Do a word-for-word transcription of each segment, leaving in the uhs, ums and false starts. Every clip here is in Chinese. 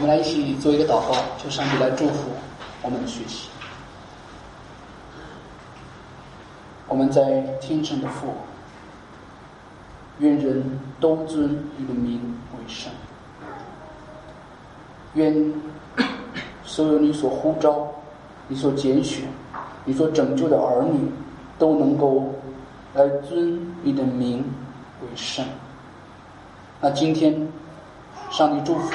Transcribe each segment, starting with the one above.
我们来一起做一个祷告，求上帝来祝福我们的学习。我们在天上的父，愿人都尊你的名为圣。愿所有你所呼召、你所拣选、你所拯救的儿女，都能够来尊你的名为圣。那今天，上帝祝福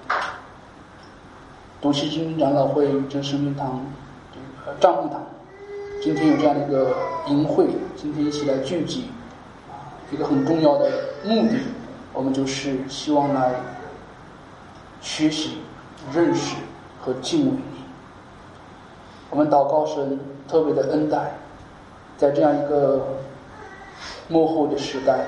董西金长老会真生命堂这个帐幕堂，今天有这样的一个营会，今天一起来聚集，一个很重要的目的，我们就是希望来学习、认识和敬畏你。我们祷告神特别的恩待，在这样一个末后的时代，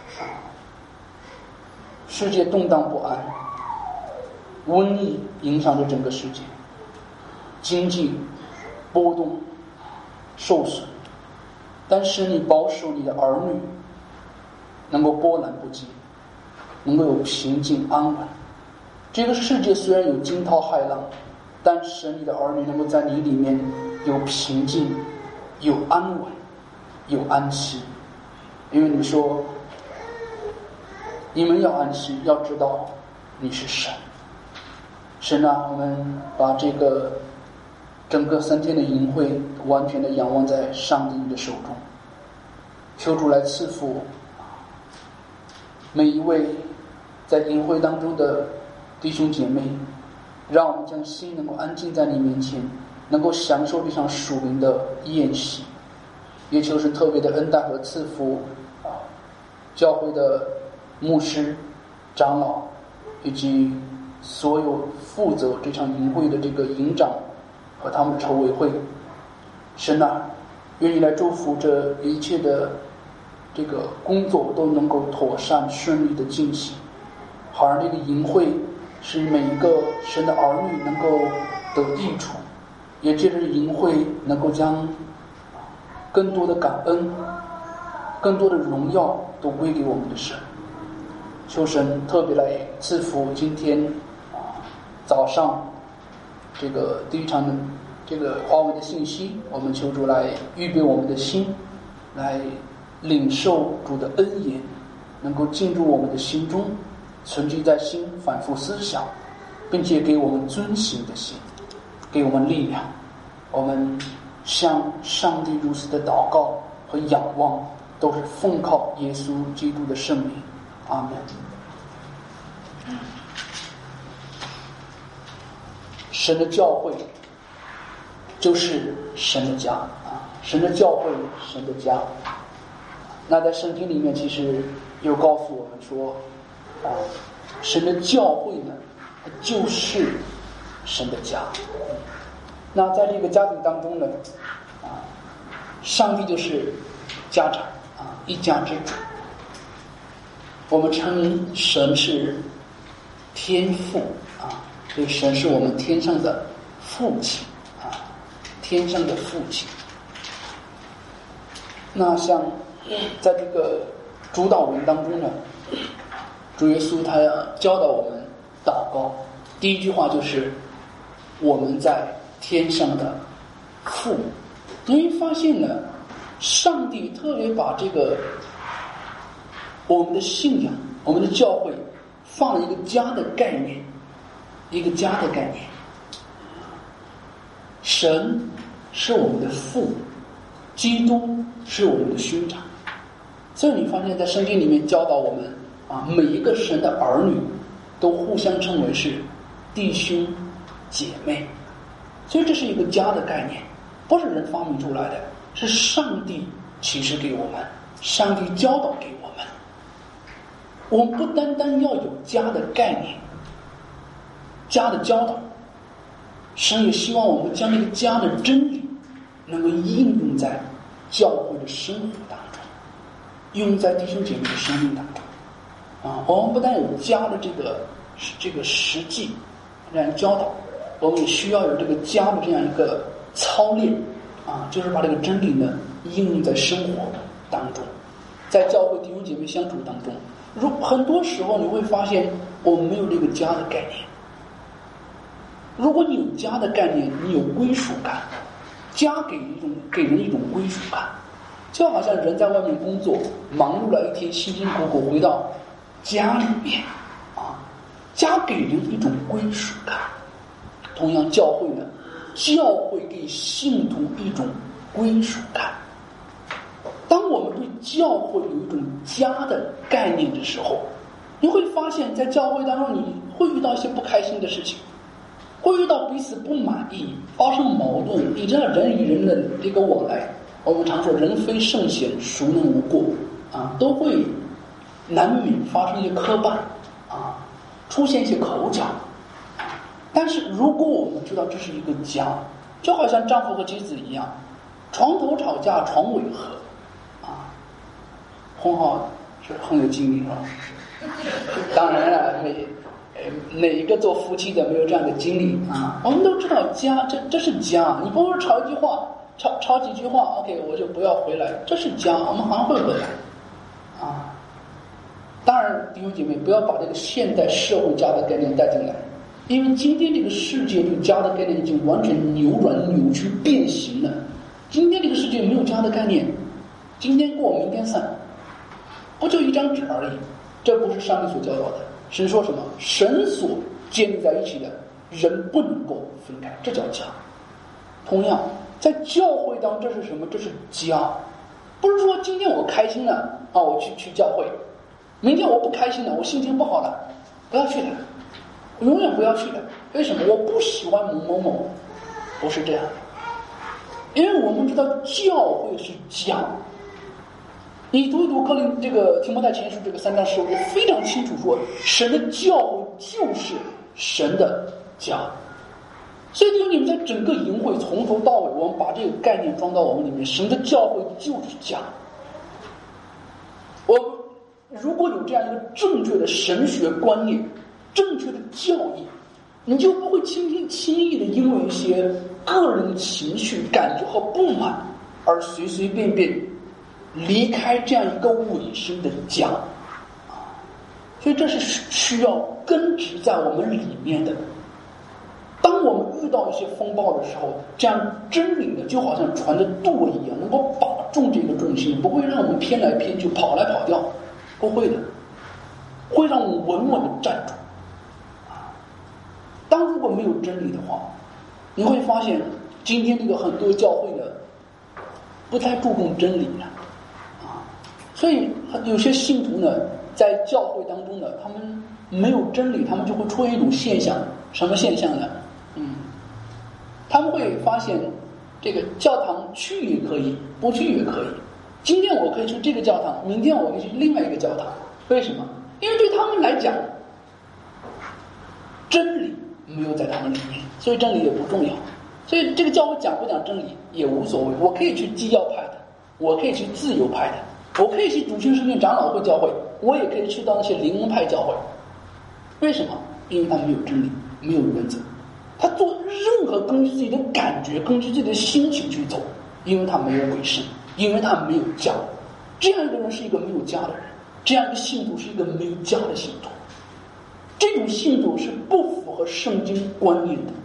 世界动荡不安，瘟疫影响着整个世界，经济波动受损，但是你保守你的儿女能够波澜不惊，能够有平静安稳。这个世界虽然有惊涛骇浪，但是你的儿女能够在你里面有平静，有安稳，有安息。因为你说你们要安息，要知道你是神。神啊，我们把这个整个三天的营会完全的仰望在上帝你的手中，求主来赐福每一位在营会当中的弟兄姐妹，让我们将心能够安静在你面前，能够享受这场属灵的宴席。也求神特别的恩待和赐福啊，教会的牧师、长老以及所有负责这场营会的这个营长和他们的筹委会。神啊，愿意来祝福这一切的这个工作都能够妥善顺利的进行，好让这个营会使每一个神的儿女能够得益处，也借着营会能够将更多的感恩、更多的荣耀都归给我们的神。求神特别来赐福今天啊早上这个第一场的这个华为的信息，我们求主来预备我们的心，来领受主的恩言，能够进入我们的心中，存记在心，反复思想，并且给我们遵行的心，给我们力量。我们向上帝如此的祷告和仰望，都是奉靠耶稣基督的圣名。阿门。神的教会就是神的家啊，神的教会，神的家。那在圣经里面其实又告诉我们说啊，神的教会呢就是神的家。那在这个家庭当中呢啊，上帝就是家长啊，一家之主。我们称神是天父啊，所以神是我们天上的父亲啊，天上的父亲。那像在这个主导文当中呢，主耶稣他教导我们祷告，第一句话就是我们在天上的父。你会发现呢，上帝特别把这个我们的信仰、我们的教会放了一个家的概念，一个家的概念。神是我们的父，基督是我们的兄长。所以你发现在圣经里面教导我们啊，每一个神的儿女都互相称为是弟兄姐妹。所以这是一个家的概念，不是人发明出来的，是上帝启示给我们，上帝教导给我们。我们不单单要有家的概念，家的教导，神也希望我们将这个家的真理能够应用在教会的生活当中，应用在弟兄姐妹的生命当中啊。我们不但有家的这个这个实际这样教导，我们也需要有这个家的这样一个操练啊，就是把这个真理呢应用在生活当中，在教会弟兄姐妹相处当中。如很多时候你会发现我们没有这个家的概念， 如果你有家的概念，你有归属感，家给一种给人一种归属感，就好像人在外面工作，忙碌了一天，辛辛苦苦回到家里面啊，家给人一种归属感。同样，教会呢，教会给信徒一种归属感。当我们对教会有一种家的概念的时候，你会发现在教会当中你会遇到一些不开心的事情，会遇到彼此不满意，发生矛盾。你知道人与人的这个往来，我们常说人非圣贤，孰能无过啊，都会难免发生一些磕绊啊，出现一些口角。但是如果我们知道这是一个家，就好像丈夫和妻子一样，床头吵架床尾和啊，洪浩是很有经历是吧？当然了，每哪一个做夫妻的没有这样的经历啊？我们都知道家，这这是家。你不是吵一句话，吵吵几句话 ，OK， 我就不要回来，这是家，我们还会回来啊。当然，弟兄姐妹，不要把这个现代社会家的概念带进来，因为今天这个世界对家的概念已经完全扭转、扭曲、变形了。今天这个世界没有家的概念，今天过，明天散，不就一张纸而已。这不是上帝所教导的。神说什么？神所建立在一起的人不能够分开，这叫家。同样，在教会当中，这是什么？这是家。不是说今天我开心了啊，我去去教会；明天我不开心了，我心情不好了，不要去了，我永远不要去了。为什么？我不喜欢某某某，不是这样的。因为我们知道教会是家。你读一读哥林这个提摩太前书这个三章十五节，非常清楚说，神的教会就是神的家。所以，你们在整个营会从头到尾，我们把这个概念装到我们里面，神的教会就是家。我如果有这样一个正确的神学观念、正确的教义，你就不会轻轻轻易的因为一些个人的情绪、感觉和不满而随随便便离开这样一个委身的家啊。所以这是需要根植在我们里面的。当我们遇到一些风暴的时候，这样真理呢，就好像船的舵一样，能够把重这个重心，不会让我们偏来偏去、跑来跑掉，不会的，会让我们稳稳的站住。当如果没有真理的话，你会发现今天这个很多教会呢，不太注重真理了啊，所以有些信徒呢，在教会当中呢，他们没有真理，他们就会出现一种现象，什么现象呢？嗯，他们会发现这个教堂去也可以，不去也可以。今天我可以去这个教堂，明天我可以去另外一个教堂。为什么？因为对他们来讲，真理没有在他们里面，所以真理也不重要。所以这个教会讲不讲真理也无所谓。我可以去基要派的，我可以去自由派的，我可以去主新圣殿长老会教会，我也可以去到那些灵恩派教会。为什么？因为他没有真理，没有原则。他做任何根据自己的感觉、根据自己的心情去走，因为他没有委身，因为他没有家。这样一个人是一个没有家的人，这样一个信徒是一个没有家的信徒。这种信徒是不符合圣经观念的。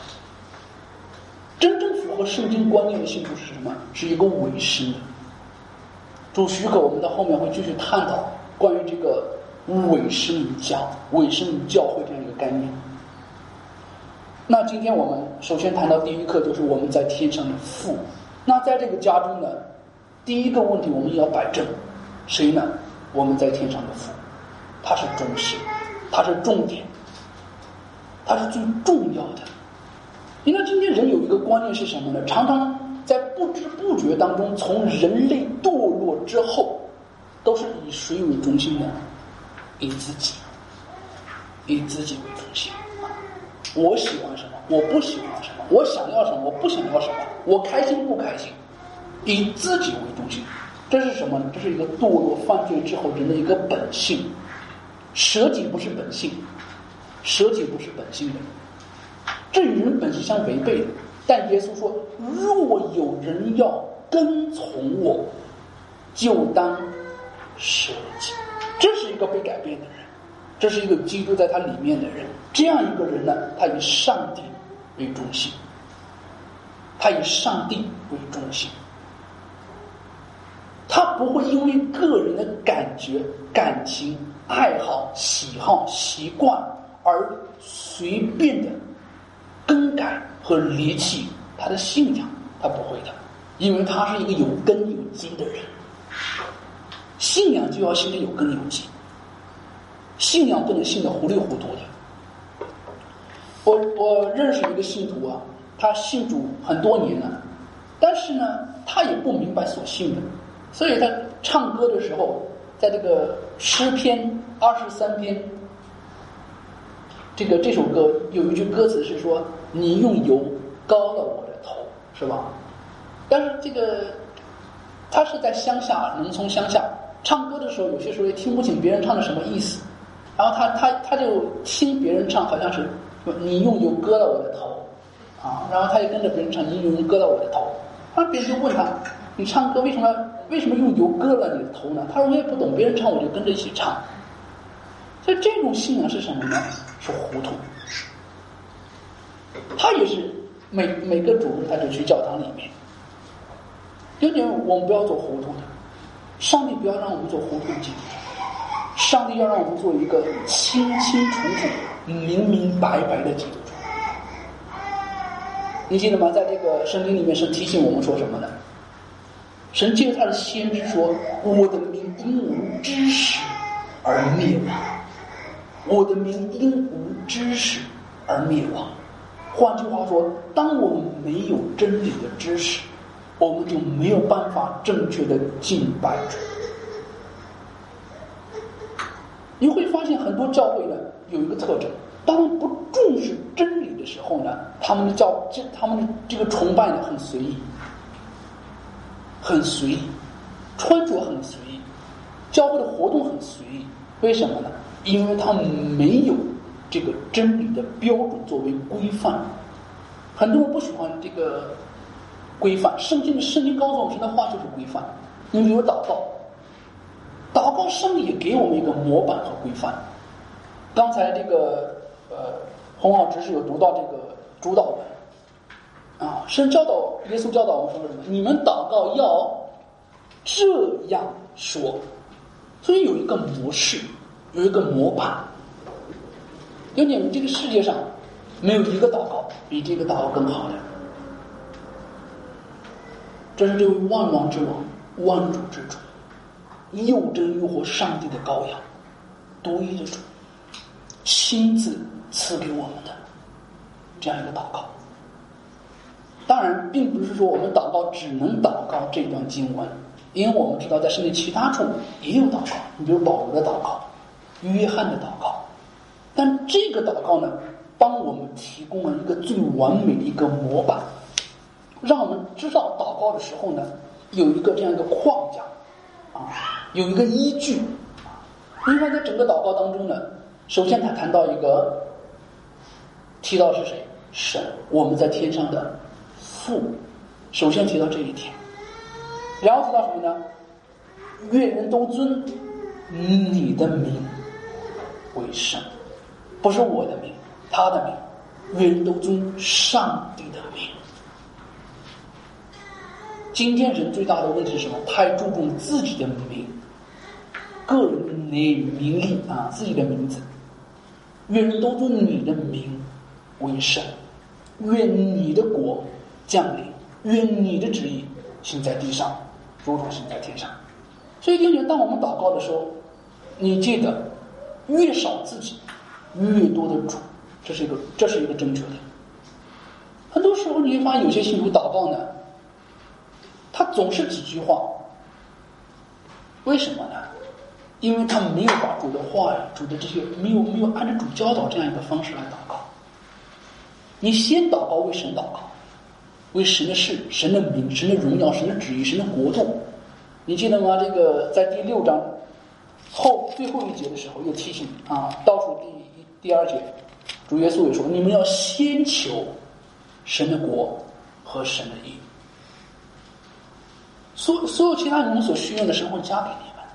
真正符合圣经观念的信徒是什么？是一个委身的。主许可，我们到后面会继续探讨关于这个委身于家、委身于教会这样一个概念。那今天我们首先谈到第一课，就是我们在天上的父。那在这个家中呢，第一个问题我们要摆正，谁呢？我们在天上的父，他是中心，他是重点，他是最重要的。因为今天人有一个观念是什么呢？常常在不知不觉当中，从人类堕落之后，都是以谁为中心的？以自己，以自己为中心。我喜欢什么？我不喜欢什么？我想要什么？我不想要什么？我开心不开心？以自己为中心，这是什么呢？这是一个堕落犯罪之后人的一个本性。舍己不是本性，舍己不是本性的，这与人本性相违背的。但耶稣说，若有人要跟从我，就当舍己。这是一个被改变的人，这是一个基督在他里面的人。这样一个人呢，他与上帝为中心，他以上帝为中心，他不会因为个人的感觉、感情、爱好、喜好、习惯而随便的更改和离弃他的信仰，他不会的，因为他是一个有根有基的人。信仰就要信得有根有基，信仰不能信得糊里糊涂的。我我认识一个信徒啊，他信主很多年了，但是呢，他也不明白所信的，所以他唱歌的时候，在这个诗篇二十三篇，这个这首歌有一句歌词是说：“你用油膏了我的头”，是吧？但是这个他是在乡下，农村乡下唱歌的时候，有些时候也听不清别人唱的什么意思，然后他他他就听别人唱，好像是你用油割了我的头啊，然后他也跟着别人唱，你用油割了我的头。然后别人就问他，你唱歌为什么为什么用油割了你的头呢？他说我也不懂，别人唱我就跟着一起唱。所以这种信仰是什么呢？是糊涂。他也是每每个主日他就去教堂里面。有点我们不要做糊涂的，上帝不要让我们做糊涂的基督徒，上帝要让我们做一个清清楚楚、明明白白的基督徒。你记得吗？在这个圣经里面，神提醒我们说什么呢？神借着他的先知说：“我的民因无知识而灭亡，我的民因无知识而灭亡。”换句话说，当我们没有真理的知识，我们就没有办法正确的敬拜主。你会发现很多教会呢有一个特征，当他们不重视真理的时候呢，他们的教他们的这个崇拜呢很随意，很随意，穿着很随意，教会的活动很随意。为什么呢？因为他们没有这个真理的标准作为规范。很多人不喜欢这个规范，圣经的圣经告诉我们神的话就是规范。你比如祷告，祷告上帝也给我们一个模板和规范。刚才这个呃洪老执事有读到这个主祷文啊，神教导耶稣教导我们说什么？你们祷告要这样说。所以有一个模式，有一个模板。因为你们这个世界上没有一个祷告比这个祷告更好的。这是这位万王之王、万主之主、又真又活上帝的羔羊、独一的主亲自赐给我们的这样一个祷告。当然并不是说我们祷告只能祷告这段经文，因为我们知道在圣经其他处也有祷告，你比如保罗的祷告、约翰的祷告。但这个祷告呢，帮我们提供了一个最完美的一个模板，让我们知道祷告的时候呢，有一个这样一个框架啊，有一个依据。因为在整个祷告当中呢，首先他谈到一个，提到是谁？神，我们在天上的父，首先提到这一点。然后提到什么呢？愿人都尊你的名为圣，不是我的名，他的名。愿人都尊上帝的名。今天人最大的问题是什么？太注重自己的名，个人的名利啊，自己的名字。愿人都尊你的名为圣，愿你的国降临，愿你的旨意行在地上，如同行在天上。所以弟兄姐妹，当我们祷告的时候，你记得越少自己，越多的主，这是一个这是一个正确的。很多时候你会发现有些信徒祷告呢，他总是几句话，为什么呢？因为他没有把主的话语、主的这些没有没有按照主教导这样一个方式来祷告。你先祷告为神祷告，为神的事、神的名、神的荣耀、神的旨意、神的国度。你记得吗？这个在第六章后最后一节的时候又提醒啊，倒数第一第二节，主耶稣也说：“你们要先求神的国和神的义。”所所有其他你们所需要的神会加给你们。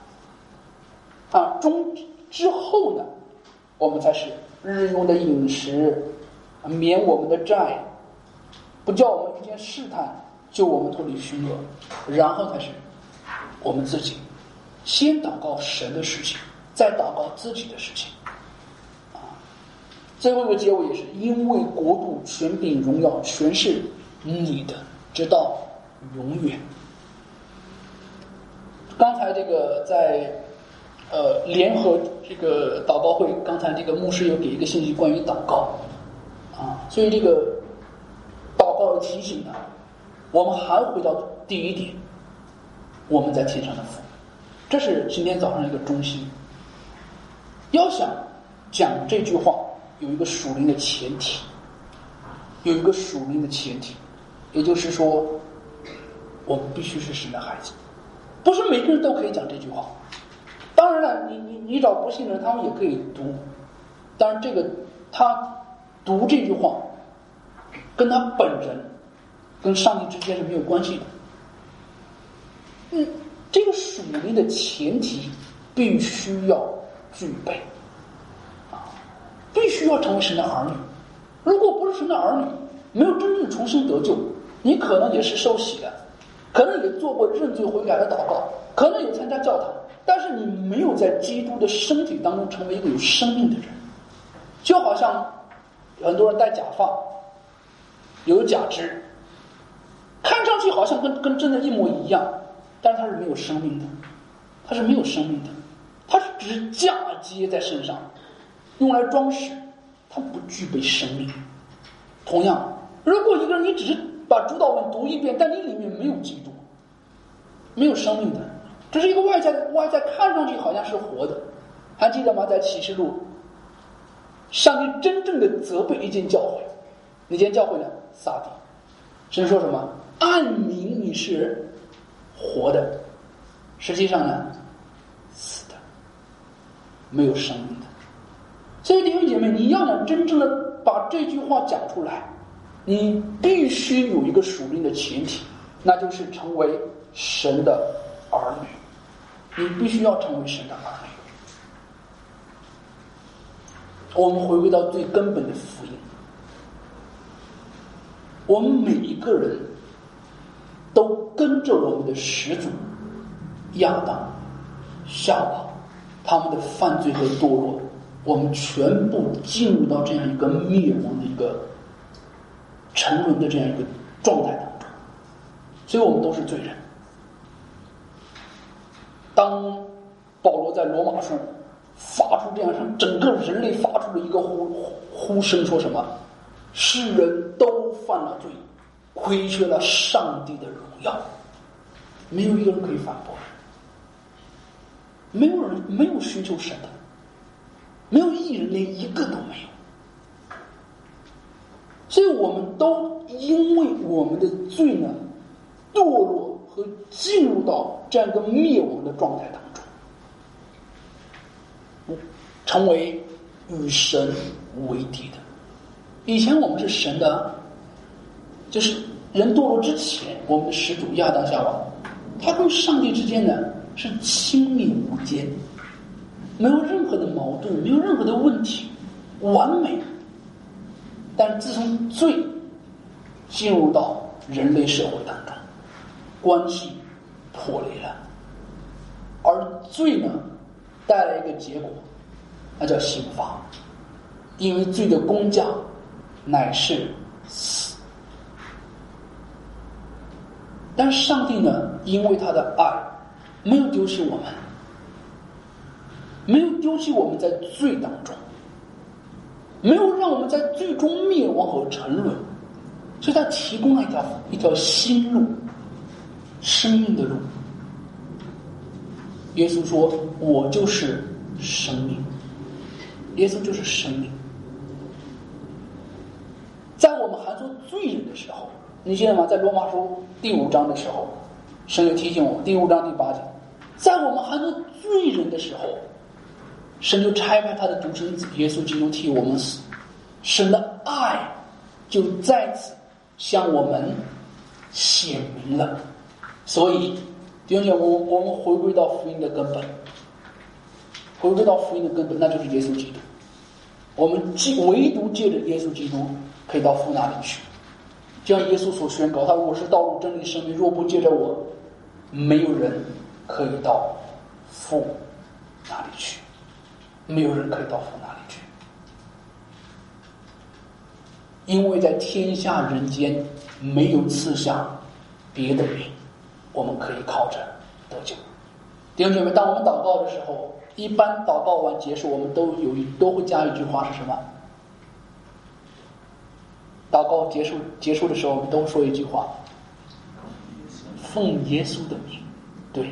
啊，中之后呢，我们才是日用的饮食，啊， 免我们的债，不叫我们遇见试探，救我们脱离凶恶，然后才是我们自己。先祷告神的事情，再祷告自己的事情。啊，最后一个结尾也是因为国度、权柄、荣耀全是你的，直到永远。刚才这个在呃联合这个祷告会，刚才这个牧师有给一个信息关于祷告啊，所以这个祷告的提醒呢，我们还回到第一点，我们在天上的父，这是今天早上一个中心。要想讲这句话，有一个属灵的前提，有一个属灵的前提，也就是说，我们必须是神的孩子。不是每个人都可以讲这句话，当然了，你你你找不信的人，他们也可以读。当然，这个他读这句话，跟他本人、跟上帝之间是没有关系的。嗯，这个属灵的前提必须要具备，啊，必须要成为神的儿女。如果不是神的儿女，没有真正重生得救，你可能也是受洗的。可能也做过认罪悔改的祷告，可能有参加教堂，但是你没有在基督的身体当中成为一个有生命的人。就好像很多人戴假发，有假肢，看上去好像跟跟真的一模一样，但是它是没有生命的，它是没有生命的，它是只是嫁接在身上，用来装饰，它不具备生命。同样，如果一个人你只是把主祷文读一遍，但你里面没有基督，没有生命的，这是一个外在的，外在看上去好像是活的。还记得吗？在启示录，上帝真正的责备一间教会，哪间教会呢？撒底。神说什么？暗明你是活的，实际上呢，死的，没有生命的。所以弟兄姐妹，你要想真正的把这句话讲出来，你必须有一个属灵的前提，那就是成为神的儿女。你必须要成为神的儿女。我们回归到最根本的福音，我们每一个人都跟着我们的始祖亚当、夏娃他们的犯罪和堕落，我们全部进入到这样一个灭亡的一个沉沦的这样一个状态当中，所以我们都是罪人。当保罗在罗马书发出这样让整个人类发出了一个呼呼声，说什么？世人都犯了罪，亏缺了上帝的荣耀，没有一个人可以反驳，没有人没有寻求神的，没有一人，连一个都没有。所以我们都因为我们的罪呢，堕落和进入到这样一个灭亡的状态当中，成为与神为敌的。以前我们是神的，就是人堕落之前，我们的始祖亚当夏娃，他跟上帝之间呢是亲密无间，没有任何的矛盾，没有任何的问题，完美。但自从罪进入到人类社会当中，关系破裂了，而罪呢带来一个结果，那叫刑罚。因为罪的工价乃是死。但上帝呢，因为他的爱，没有丢弃我们，没有丢弃我们在罪当中，没有让我们在最终灭亡和沉沦，所以他提供了一条一条新路，生命的路。耶稣说：“我就是生命。”耶稣就是生命。在我们还做罪人的时候，你记得吗？在罗马书第五章的时候，神就提醒我们，第五章第八节，在我们还做罪人的时候，神就差派他的独生子耶稣基督替我们死，神的爱就在此向我们显明了。所以弟兄姐妹，我我们回归到福音的根本，回归到福音的根本，那就是耶稣基督。 我们唯独借着耶稣基督可以到父那里去。就像耶稣所宣告，他说我是道路真理生命，若不借着我，没有人可以到父那里去，没有人可以到父那里去。因为在天下人间没有赐下别的名，我们可以靠着得救。弟兄姐妹，当我们祷告的时候，一般祷告完结束，我们都有一都会加一句话是什么？祷告结束结束的时候，我们都说一句话：奉耶稣的名。对，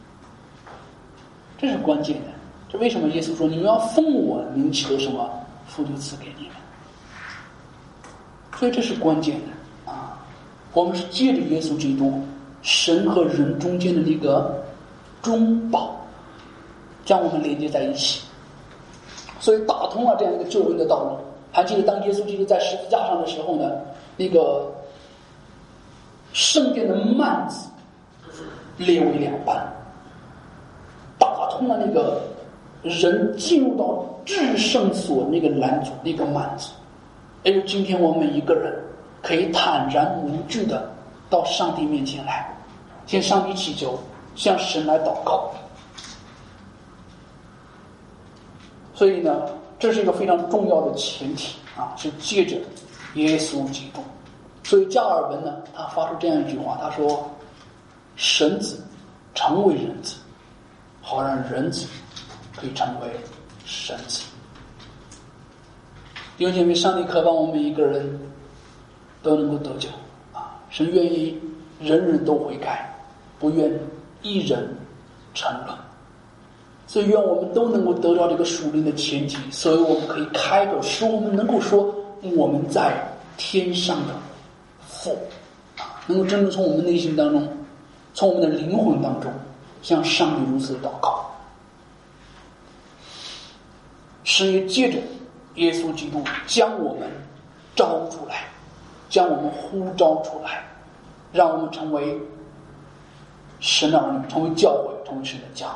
这是关键的。这为什么耶稣说你们要奉我的名求什么，父就赐给你们？所以这是关键的啊！我们是借着耶稣基督，神和人中间的那个中保，将我们连接在一起，所以打通了这样一个救恩的道路。还记得当耶稣基督在十字架上的时候呢，那个圣殿的幔子裂为两半，打通了那个人进入到至圣所那个拦阻那个幔子。而今天我们每一个人可以坦然无惧的到上帝面前来，向上帝祈求，向神来祷告。所以呢，这是一个非常重要的前提啊，是借着耶稣基督。所以加尔文呢，他发出这样一句话，他说：神子成为人子，好让人子可以成为神子。弟兄姐妹，上帝渴望我们每一个人都能够得救啊！神愿意人人都悔改，不愿一人沉沦。所以愿我们都能够得到这个属灵的前提，所以我们可以开口，使我们能够说我们在天上的父啊，能够真正从我们内心当中，从我们的灵魂当中向上帝如此的祷告。神也借着耶稣基督将我们招出来，将我们呼召出来，让我们成为神的儿女，成为教会，成为神的家。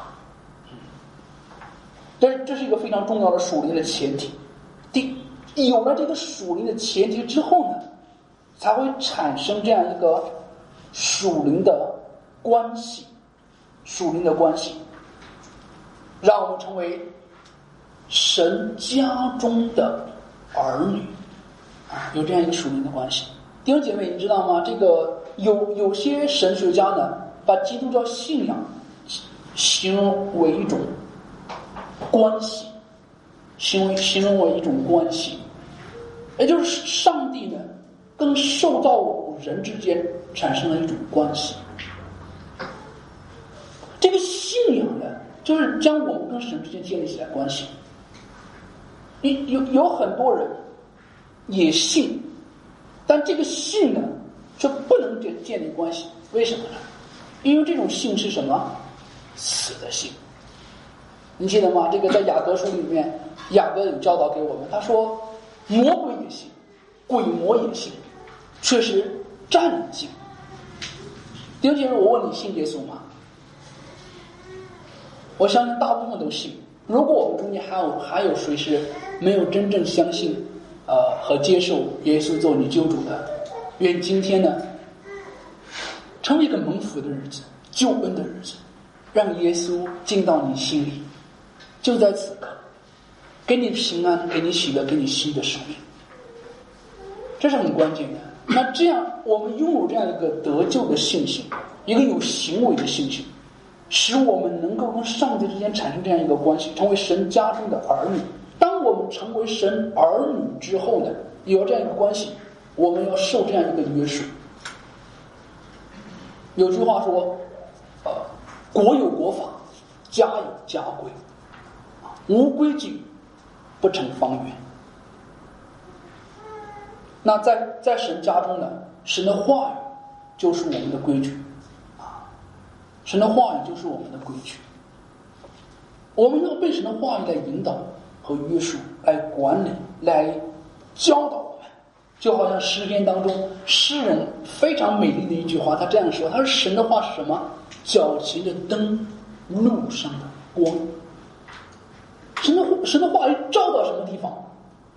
这这是一个非常重要的属灵的前提。第有了这个属灵的前提之后呢，才会产生这样一个属灵的关系，属灵的关系，让我们成为神家中的儿女啊，有这样一个属灵的关系。弟兄姐妹，你知道吗？这个有有些神学家呢，把基督教信仰形容为一种关系，形容形容为一种关系，也就是上帝呢跟受造人之间产生了一种关系。这个信仰呢，就是将我们跟神之间建立起来关系。有有很多人也信，但这个信呢却不能建建立关系。为什么呢？因为这种信是什么？死的信。你记得吗？这个在雅各书里面，雅各有教导给我们，他说魔鬼也信，鬼魔也信，确实占了信。弟兄姐妹，我问你，信耶稣吗？我相信大部分都信。如果我们中间还有还有谁是没有真正相信呃和接受耶稣做你救主的，愿今天呢成为一个蒙福的日子，救恩的日子，让耶稣进到你心里，就在此刻给你平安，给你喜乐，给你新的生命。这是很关键的。那这样我们拥有这样一个得救的信心，一个有行为的信心，使我们能够跟上帝之间产生这样一个关系，成为神家中的儿女。当我们成为神儿女之后呢，有这样一个关系，我们要受这样一个约束。有句话说，呃，国有国法，家有家规，无规矩不成方圆。那在在神家中呢，神的话语就是我们的规矩啊，神的话语就是我们的规矩。我们要被神的话语来引导和约束，来管理，来教导我们。就好像诗篇当中诗人非常美丽的一句话，他这样说，他说神的话是什么？脚前的灯，路上的光。神的神的话语照到什么地方，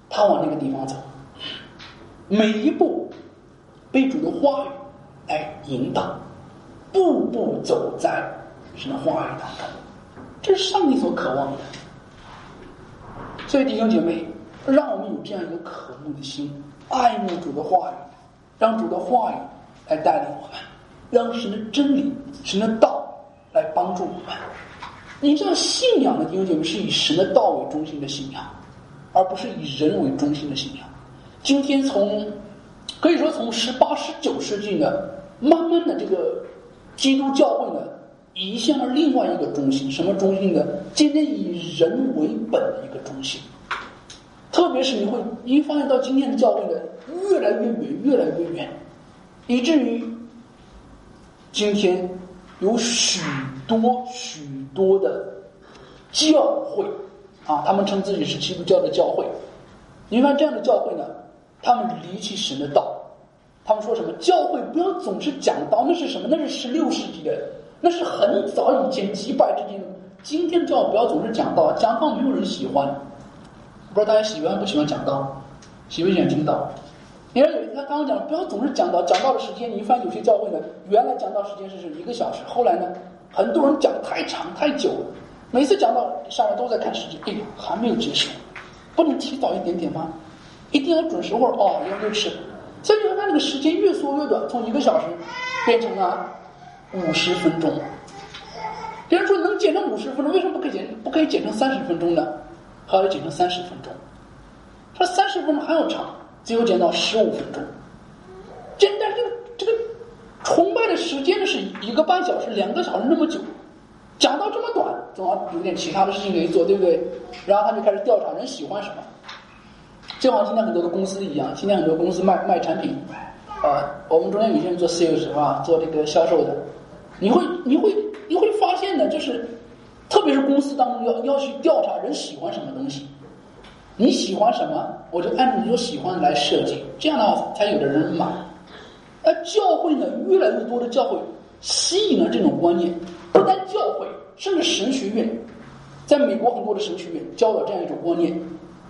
他往那个地方走，每一步被主的话语来引导，步步走在神的话语当中，这是上帝所渴望的。所以弟兄姐妹，让我们有这样一个渴慕的心，爱慕主的话语，让主的话语来带领我们，让神的真理、神的道来帮助我们。你知道，信仰的弟兄姐妹是以神的道为中心的信仰，而不是以人为中心的信仰。今天从可以说从十八、十九世纪呢，慢慢的这个基督教会呢移向了另外一个中心，什么中心呢？今天以人为本的一个中心。特别是你会，你会发现到今天的教会呢，越来越远，越来越远，以至于今天有许多许多的教会啊，他们称自己是基督教的教会。你看这样的教会呢，他们离弃神的道，他们说什么？教会不要总是讲道，那是什么？那是十六世纪的，那是很早以前几百之前。今天教会不要总是讲道，讲道没有人喜欢。不知道大家喜欢不喜欢讲道，喜不喜欢听道？你看有他刚刚讲，不要总是讲道，讲道的时间，你发现有些教会呢，原来讲道时间是是一个小时，后来呢，很多人讲太长太久了，每次讲到下来都在看时间，哎呦，还没有结束，不能提早一点点吗？一定要准时，或者哦，要就吃。所以你看那个时间越缩越短，从一个小时变成了五十分钟。别人说能减成五十分钟，为什么不可以减？不可以减成三十分钟呢？还要减成三十分钟。说三十分钟还要长，最后减到十五分钟。这但是这个这个崇拜的时间呢是一个半小时、两个小时那么久，讲到这么短，总要有点其他的事情可以做，对不对？然后他就开始调查人喜欢什么。就好像今天很多的公司一样，今天很多公司卖卖产品，啊，我们中间有些人做 sales 是吧，做这个销售的，你会你会你会发现呢，就是特别是公司当中要要去调查人喜欢什么东西，你喜欢什么，我就按照你所喜欢来设计，这样的话才有的人买。而教会呢，越来越多的教会吸引了这种观念，不但教会，甚至神学院，在美国很多的神学院教了这样一种观念。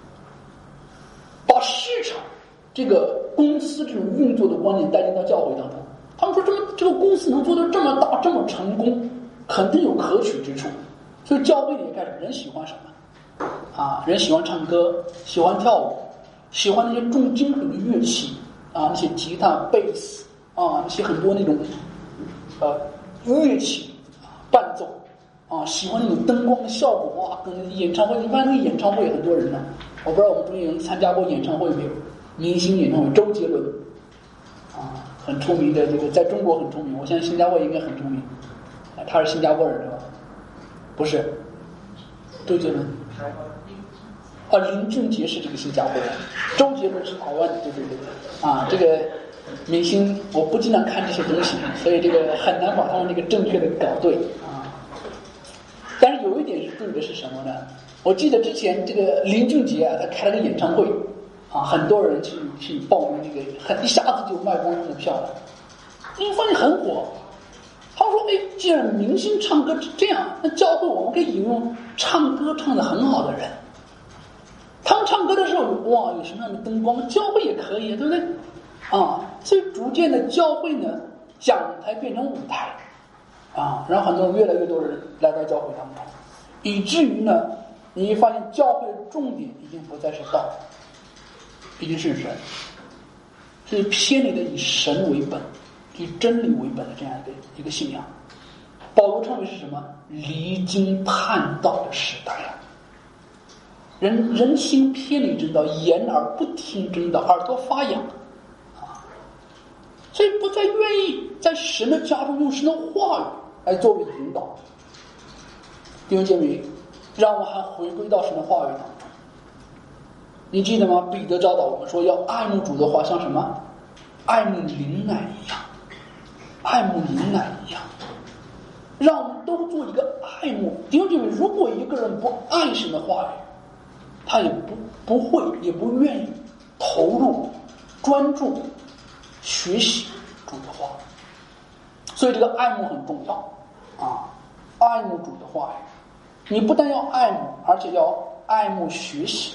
把市场这个公司这种运作的观念带进到教会当中，他们说这么这个公司能做到这么大这么成功，肯定有可取之处。所以教会里开始人喜欢什么啊？人喜欢唱歌，喜欢跳舞，喜欢那些重金属的乐器啊，那些吉他、贝斯啊，那些很多那种呃乐器伴奏啊，喜欢那种灯光的效果哇，跟演唱会，你发现那个演唱会很多人呢。我不知道我们中间有人参加过演唱会没有？明星演唱会，周杰伦啊，很出名的这个，在中国很出名，我相信新加坡应该很出名。他是新加坡人是吧？不是，周杰伦啊，林俊杰是这个新加坡人，周杰伦是台湾的，对对对对啊，这个明星我不经常看这些东西，所以这个很难把他们这个正确的搞对啊。但是有一点是对的是什么呢？我记得之前这个林俊杰啊，他开了个演唱会，啊，很多人去去报名，这个很一下子就卖光他的票了，你发现很火。他说：“哎，既然明星唱歌是这样，那教会我们可以引用唱歌唱得很好的人。他们唱歌的时候，哇，有什么样的灯光，教会也可以，对不对？啊，所以逐渐的教会呢，讲台变成舞台，啊，然后很多越来越多人来到教会当中，以至于呢。”你会发现教会的重点已经不再是道，已经是人，是偏离的以神为本、以真理为本的这样一个一个信仰。保罗称为是什么？离经叛道的时代啊！人人心偏离真道，言而不听真道，耳朵发痒啊！所以不再愿意在神的家中用神的话语来作为引导。弟兄姐妹。让我们还回归到神的话语当中。你记得吗？彼得教导我们说，要爱慕主的话，像什么？爱慕灵奶一样，爱慕灵奶一样。让我们都做一个爱慕。弟兄姐妹，如果一个人不爱神的话语，他也不不会，也不愿意投入、专注学习主的话。所以这个爱慕很重要啊！爱慕主的话语。你不但要爱慕，而且要爱慕学习，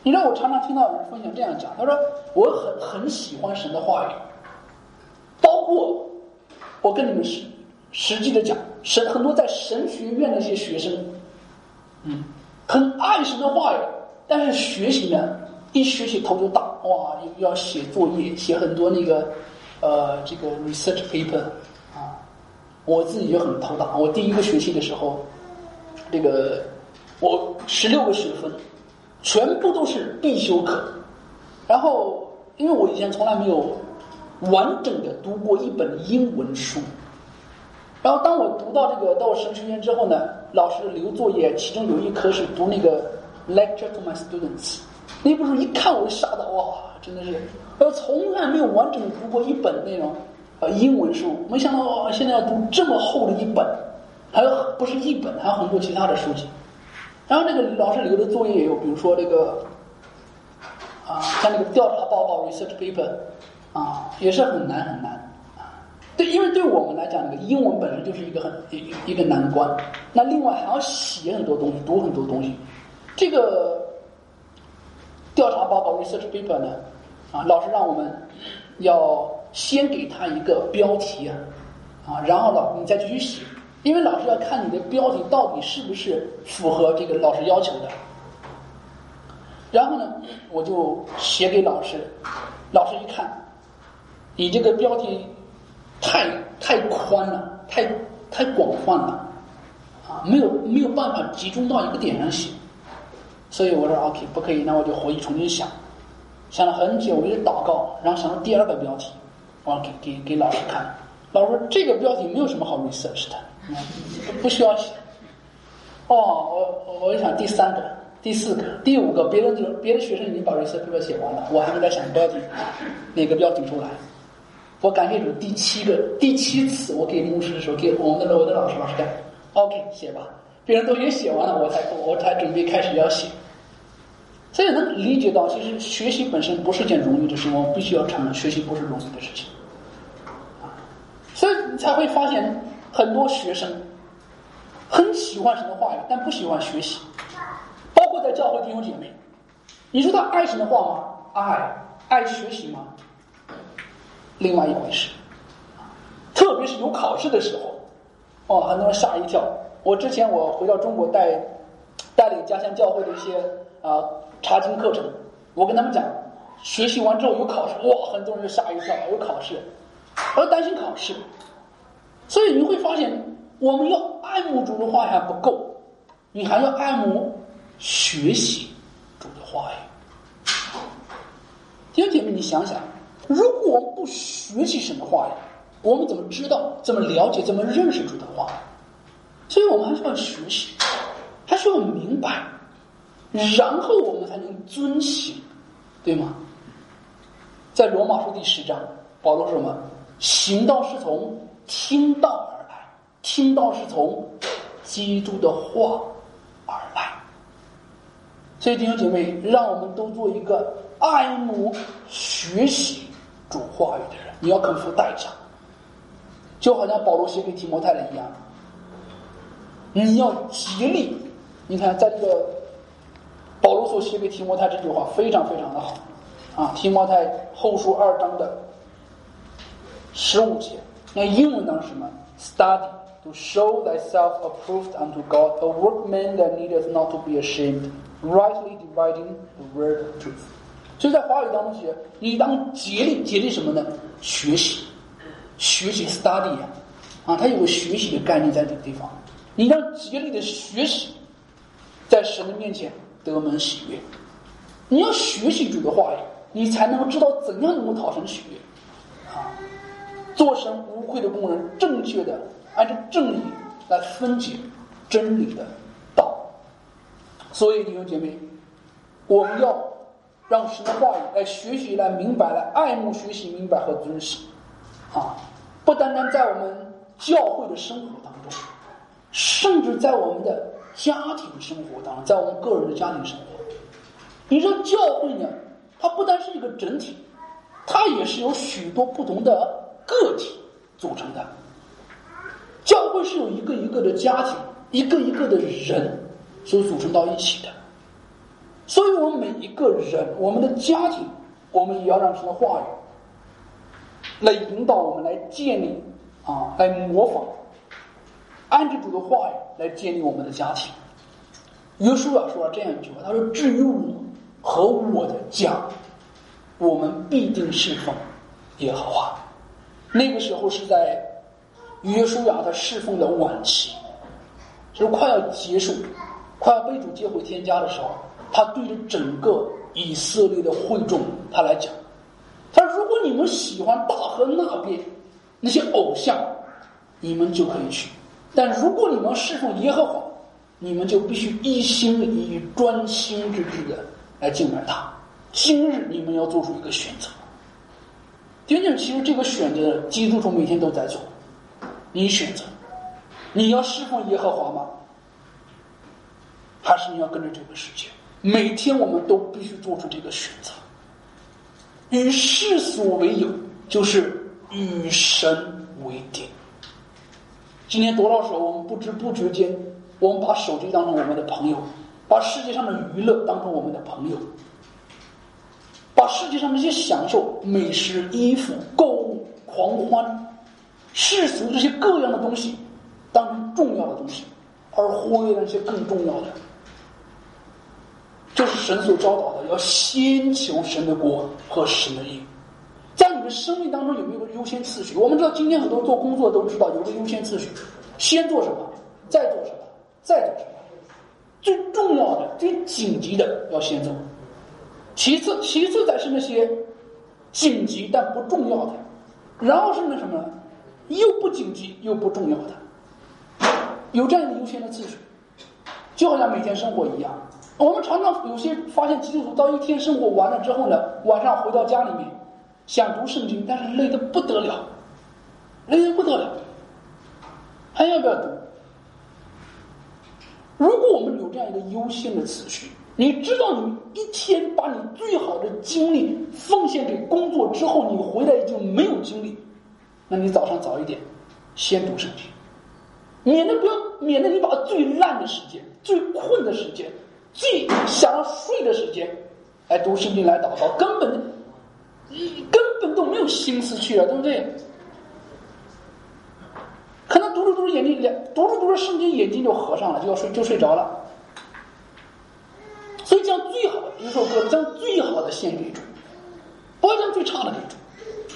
你知道我常常听到有人分享这样讲，他说我很很喜欢神的话语，包括我跟你们实实际的讲，神很多在神学院的一些学生，嗯，很爱神的话语，但是学习呢，一学习头就大，哇，又要写作业，写很多那个呃这个 research paper 啊，我自己就很头大。我第一个学期的时候，这个我十六个学分，全部都是必修课，然后因为我以前从来没有完整的读过一本英文书。然后当我读到这个到神学院之后呢，老师留作业，其中有一科是读那个 lecture to my students， 那本书一看我就傻到哇，真的是，我从来没有完整的读过一本那种呃英文书，没想到哇，现在要读这么厚的一本，还有不是一本，还有很多其他的书籍。然后那个老师留的作业也有，比如说这个啊，像那个调查报告 research paper 啊，也是很难很难。对，因为对我们来讲，那个英文本身就是一个很一一个难关。那另外还要写很多东西，读很多东西。这个调查报告 research paper 呢，啊，老师让我们要先给他一个标题啊，啊，然后老你再继续写，因为老师要看你的标题到底是不是符合这个老师要求的。然后呢，我就写给老师，老师一看，你这个标题太太宽了，太太广泛了，啊，没有没有办法集中到一个点上写，所以我说 OK 不可以，那我就回去重新想，想了很久，我就祷告，然后想到第二个标题，我给给给老师看，老师说这个标题没有什么好 research 的，嗯、不需要写。哦，我我就想第三个、第四个、第五个，别人就别的学生已经把 research paper 写完了，我还没在想标题，哪个标题出来。我感谢主，第七个第七次我给牧师的时候，给我们的我的老师老师看 ，OK 写吧，别人都也写完了，我才我才准备开始要写。所以能理解到，其实学习本身不是件容易的事，我们必须要承认，学习不是容易的事情。啊，所以你才会发现很多学生很喜欢神的话语，但不喜欢学习，包括在教会弟兄姐妹，你说他爱神的话吗？爱，爱学习吗？另外一回事，特别是有考试的时候，哦，很多人吓一跳。我之前我回到中国带带领家乡教会的一些啊、呃、查经课程，我跟他们讲，学习完之后有考试，哇，很多人就吓一跳，有考试，而担心考试。所以你会发现，我们要爱慕主的话还不够，你还要爱慕学习主的话语。弟兄姐妹，你想想。如果我们不学习神的话语，我们怎么知道、怎么了解、怎么认识主的话语？所以我们还需要学习，还需要明白，然后我们才能遵行，对吗？在罗马书第十章，保罗说什么？行道是从听道而来，听道是从基督的话而来。所以弟兄姐妹，让我们都做一个爱慕学习主话语的人，你要肯付代价，就好像保罗写给提摩太的一样，你要竭力。你看，在这个保罗所写给提摩太这句话非常非常的好啊，提摩太后书二章的十五节，那英文当中是什么 ？Study to show thyself approved unto God, a workman that needeth not to be ashamed, rightly dividing the word of truth。所以在华语当中写，你当竭力，竭力什么呢？学习，学习 study 啊，啊，它有个学习的概念在这个地方。你当竭力的学习，在神的面前得蒙喜悦。你要学习主的话语，你才能够知道怎样能够讨神喜悦，啊，做神无愧的工人，正确的按照正理来分解真理的道。所以弟兄姐妹，我们要让神的话语来学习，来明白，来爱慕学习、明白和遵行，啊，不单单在我们教会的生活当中，甚至在我们的家庭生活当中，在我们个人的家庭生活。你说教会呢，它不单是一个整体，它也是由许多不同的个体组成的。教会是由一个一个的家庭，一个一个的人所组成到一起的。 所以我们每一个人，我们的家庭，我们也要让神的话语来引导我们，来建立啊，来模仿，按着主的话语来建立我们的家庭。约书亚说了这样一句话，他说：“至于我和我的家，我们必定侍奉耶和华。”那个时候是在约书亚他侍奉的晚期，就是快要结束，快要被主接回天家的时候，他对着整个以色列的会众他来讲，他说：“如果你们喜欢大河那边那些偶像，你们就可以去；但如果你们侍奉耶和华，你们就必须一心一意、专心致志的来敬拜他。今日你们要做出一个选择。”弟兄姐妹，其实这个选择，基督徒每天都在做。你选择，你要侍奉耶和华吗？还是你要跟着这个世界？每天我们都必须做出这个选择。与世俗为友，就是与神为敌。今天多少时候，我们不知不觉间，我们把手机当成我们的朋友，把世界上的娱乐当成我们的朋友，把世界上那些享受、美食、衣服、购物、狂欢、世俗这些各样的东西当成重要的东西，而忽略了那些更重要的。这是神所教导的，要先求神的国和神的义。在你的生命当中有没有个优先次序？我们知道今天很多做工作都知道有个优先次序，先做什么，再做什么，再做什么。最重要的、最紧急的要先做，其次，其次才是那些紧急但不重要的，然后是那什么呢？又不紧急又不重要的，有这样一个优先的次序，就好像每天生活一样。我们常常有些发现基督徒到一天生活完了之后呢，晚上回到家里面想读圣经，但是累得不得了，累得不得了，还要不要读？如果我们有这样一个优先的次序，你知道你一天把你最好的精力奉献给工作之后，你回来已经没有精力，那你早上早一点先读圣经，免得不要免得你把最烂的时间、最困的时间、最想要睡的时间来读圣经来祷告，根本根本都没有心思去了，对不对？可能读着读着眼睛两读着读着圣经眼睛就合上了，就要睡就睡着了。所以将最好的，有一首歌将最好的献给主，不要将最差的给主。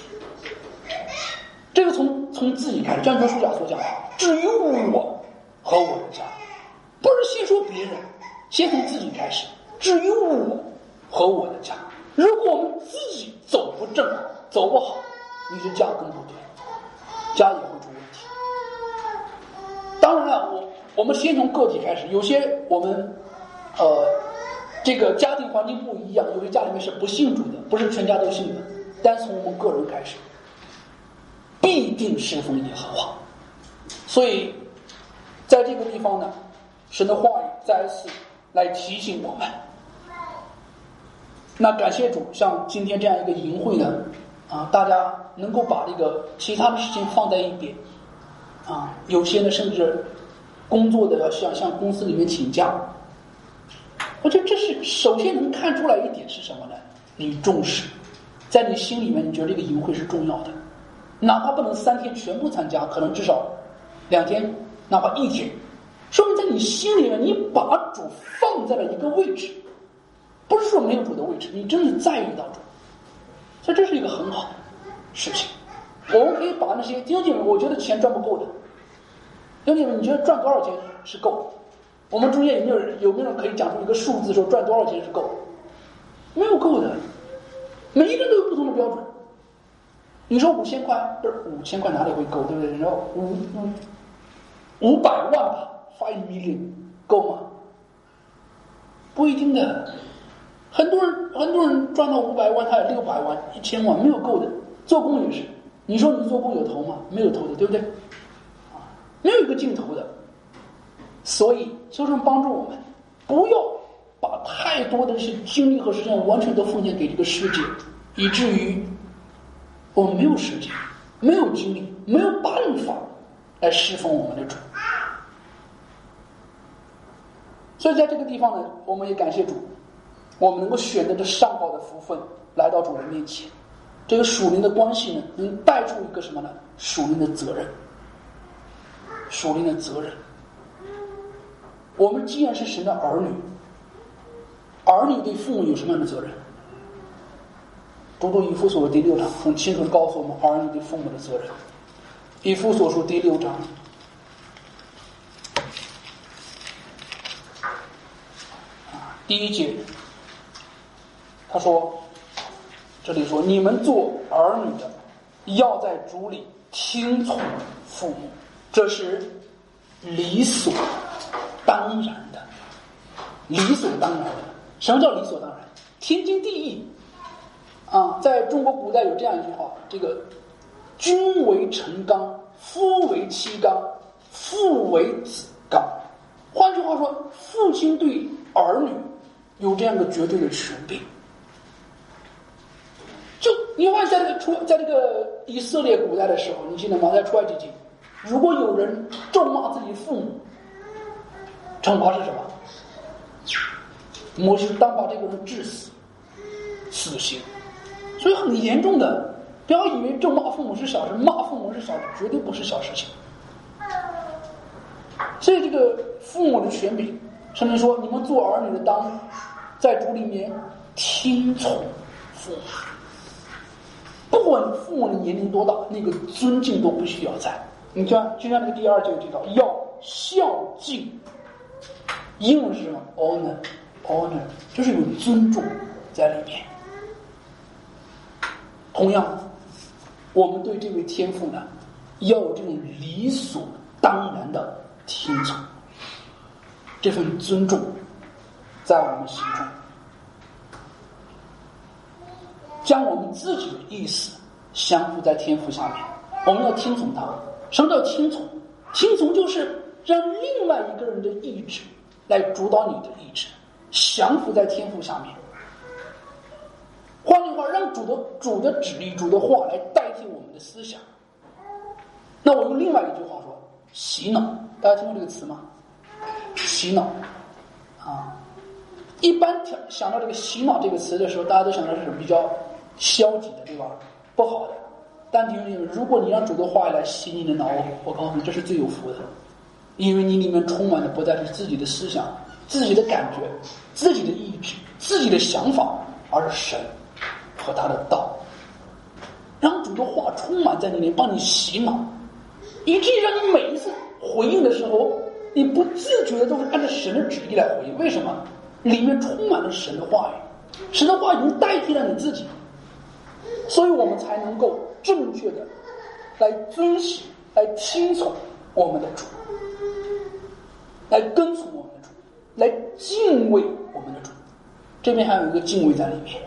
这个从从自己开始，像约书亚所讲，至于我和我的家，不是先说别人，先从自己开始。至于我和我的家，如果我们自己走不正，走不好，你的家更不对，家也会出问题。当然了，我我们先从个体开始，有些我们呃这个家庭环境不一样，有些家里面是不信主的，不是全家都信的，单从我们个人开始，必定侍奉耶和华。所以在这个地方呢，神的话语再一次来提醒我们。那感谢主，像今天这样一个营会呢，啊，大家能够把这个其他的事情放在一边，啊，有些呢甚至工作的要向向公司里面请假。我觉得这是首先能看出来一点是什么呢？你重视，在你心里面，你觉得这个营会是重要的，哪怕不能三天全部参加，可能至少两天，哪怕一天，说明在你心里面，你把主放在了一个位置，不是说没有主的位置，你真是在意到主，所以这是一个很好的事情。我们可以把那些弟兄姐妹，我觉得钱赚不够的，弟兄姐妹，你觉得赚多少钱是够？我们中间有没有人有没有人可以讲出一个数字，说赚多少钱是够？没有够的，每一个人都有不同的标准。你说五千块，不是五千块哪里会够，对不对？然后五五五百万吧 ，five million 够吗？不一定的。很多人很多人赚到五百万，他有六百万、一千万，没有够的。做工也是，你说你做工有头吗？没有头的，对不对？啊，没有一个尽头的。所以求神帮助我们，不要把太多的这些精力和时间完全都奉献给这个世界，以至于我们没有时间、没有精力、没有办法来侍奉我们的主。所以在这个地方呢，我们也感谢主我们能够选择这上好的福分来到主的面前。这个属灵的关系呢，能带出一个什么呢？属灵的责任。属灵的责任。我们既然是神的儿女，儿女对父母有什么样的责任？读读以弗所第六章，很清楚地告诉我们儿女对父母的责任。以弗所书第六章第一节，他说，这里说，你们做儿女的，要在主里听从父母，这是理所当然的。理所当然的，什么叫理所当然？天经地义啊！在中国古代有这样一句话，这个君为臣纲，夫为妻纲，父为子纲。换句话说，父亲对儿女有这样一个绝对的权柄。就你发现在这个出在这个以色列古代的时候，你记得吗？在出埃及记，如果有人咒骂自己父母，惩罚是什么？摩西当把这个人致死，死刑。所以很严重的，不要以为咒骂父母是小事，骂父母是小事，绝对不是小事情。所以这个父母的权柄，圣经说，你们做儿女的当在主里面听从父母，不管父母的年龄多大，那个尊敬都必须要在。你看，就像那个第二节有提到，要孝敬，英文是什么 ？honor honor， 就是有尊重在里面。同样，我们对这位天父呢，要有这种理所当然的听从，这份尊重在我们心中，将我们自己的意思降服在天父下面，我们要听从他。什么叫听从？听从就是让另外一个人的意志来主导你的意志，降服在天父下面。换句话，让主的主的旨意、主的话来代替我们的思想。那我用另外一句话说，洗脑，大家听过这个词吗？洗脑啊，一般想到这个洗脑这个词的时候，大家都想到是比较消极的，对吧？不好的。但弟兄姊妹，如果你让主的话来洗你的脑，我告诉你，这是最有福的，因为你里面充满的不再是自己的思想、自己的感觉、自己的意志、自己的想法，而是神和他的道。让主的话充满在里面，帮你洗脑，以至于让你每一次回应的时候，你不自觉的都是按照神的旨意来回应。为什么？里面充满了神的话语，神的话已经代替了你自己，所以我们才能够正确的来遵循、来听从我们的主，来跟从我们的主，来敬畏我们的主。这边还有一个敬畏在里面。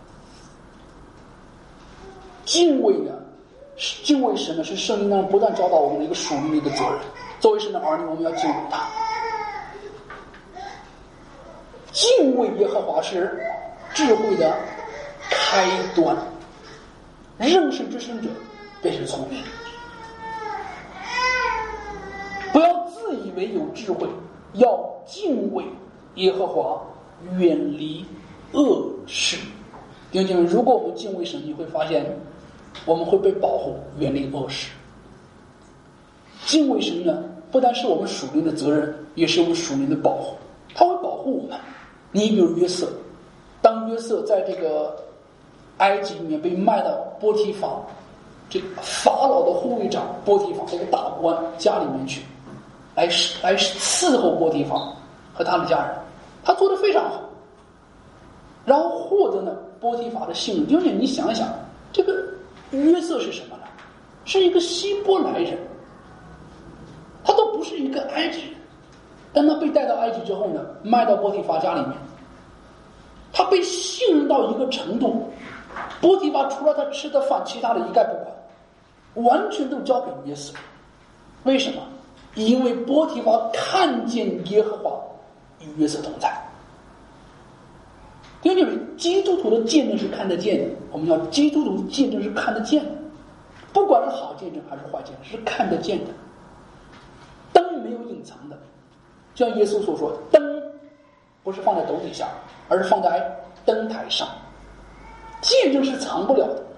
敬畏呢，敬畏神呢，是圣经当中不断教导我们的一个属灵的一个责任。作为神的儿女，我们要敬畏他。敬畏耶和华是智慧的开端，认识至圣者便是聪明。不要自以为有智慧，要敬畏耶和华，远离恶事。弟兄姐妹，如果我们敬畏神，你会发现我们会被保护，远离恶事。敬畏神呢，不单是我们属灵的责任，也是我们属灵的保护，他会保护我们。你比如约瑟，当约瑟在这个埃及里面被卖到波提乏，这个法老的护卫长波提乏这个大官家里面去，来来伺候波提乏和他的家人，他做得非常好，然后获得了波提乏的信任。因为你想想，这个约瑟是什么呢？是一个希伯来人，他都不是一个埃及人。当他被带到埃及之后呢，卖到波提乏家里面，他被信任到一个程度，波提乏除了他吃的饭，其他的一概不管，完全都交给约瑟。为什么？因为波提乏看见耶和华与约瑟同在。弟兄姐妹，基督徒的见证是看得见的，我们要基督徒见证是看得见的，不管是好见证还是坏见证，是看得见的。灯没有隐藏的，就像耶稣所说，灯不是放在斗底下，而是放在灯台上，见证是藏不了的。